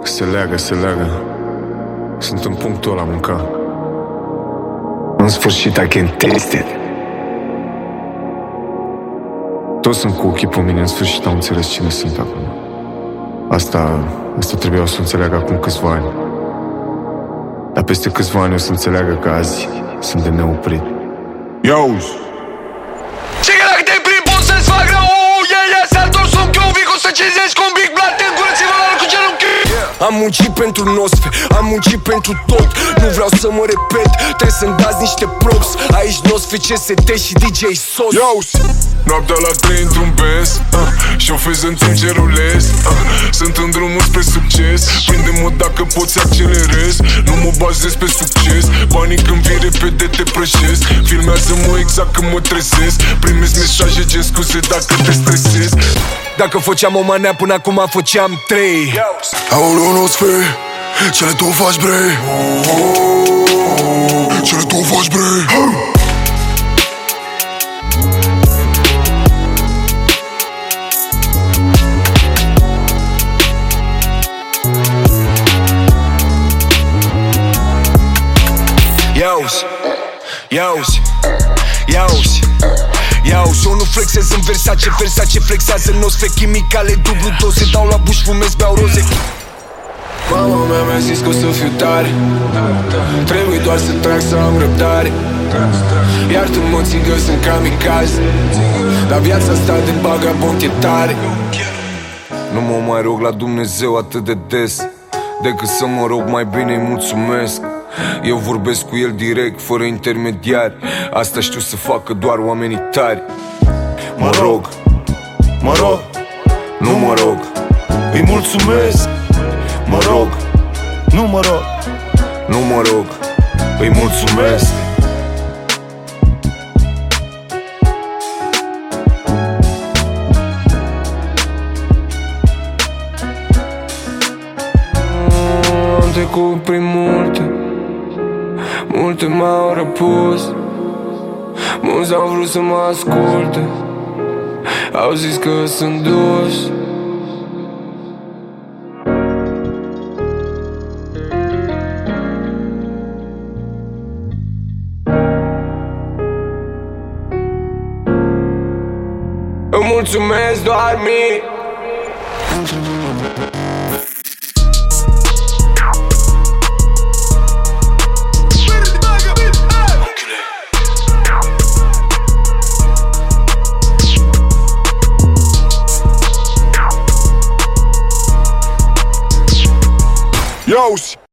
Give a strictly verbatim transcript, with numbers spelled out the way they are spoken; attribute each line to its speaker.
Speaker 1: Se leagă, se leagă. Sunt în punctul ăla mânca. În sfârșit, I can taste it. Toți sunt cu ochii pe mine, în sfârșit au înțeles cine sunt acum. Asta, asta trebuia să înțeleagă acum câțiva ani. Dar peste câțiva ani o să înțeleagă că azi sunt de neoprit.
Speaker 2: Iauzi!
Speaker 3: Și că dacă te prind poți să-ți fac rău. Yeah, yeah, s-a întors un chiovic o să cincizezi cu un big blat. Încurăți-vă la cu genunchi.
Speaker 4: Am muncit pentru nosfe, am muncit pentru tot. Nu vreau să mă repet, trebuie să-mi dați niște props. Aici nosfe, C S D și D J Sos.
Speaker 2: Iauzi! Noaptea la trei într-un Benz, uh, șofez în timp ce rulez, uh, sunt în drumul spre succes. Prinde-mă dacă poți accelerez. Nu mă bazez pe succes. Banii când vin repede te prășesc. Filmează-mă exact când mă trezesc. Primesc mesaje gen scuze dacă te stresez.
Speaker 4: Dacă făceam o manea până acum făceam trei.
Speaker 5: Aoleu, nu-ți fie, ce le tu faci, bre? Ce le tu faci, bre?
Speaker 4: Iauzi, iauzi, iauzi, iauzi. Eu nu flexez în Versace, Versace flexează în nosfe. Chimicale, dublu doze, dau la buș, fumez, beau roze.
Speaker 3: Mama mea mi-a zis că o să fiu tare. Trebuie doar să trag să am răbdare. Iartă-mă, țigă, sunt kamikaze. Dar viața asta de bagabond e tare.
Speaker 4: Nu mă mai rog la Dumnezeu atât de des, decât să mă rog mai bine-i mulțumesc. Eu vorbesc cu el direct, fără intermediari. Asta știu să facă doar oamenii tari. Mă rog, mă rog, nu mă rog, îi mulțumesc. Mă rog, nu mă rog, nu mă rog, îi mulțumesc.
Speaker 3: Am trecut prin multe, multe m-au răpus. Mulți au vrut să mă asculte, au zis că sunt dus. Îmi mulțumesc doar mie.
Speaker 2: Iauzi!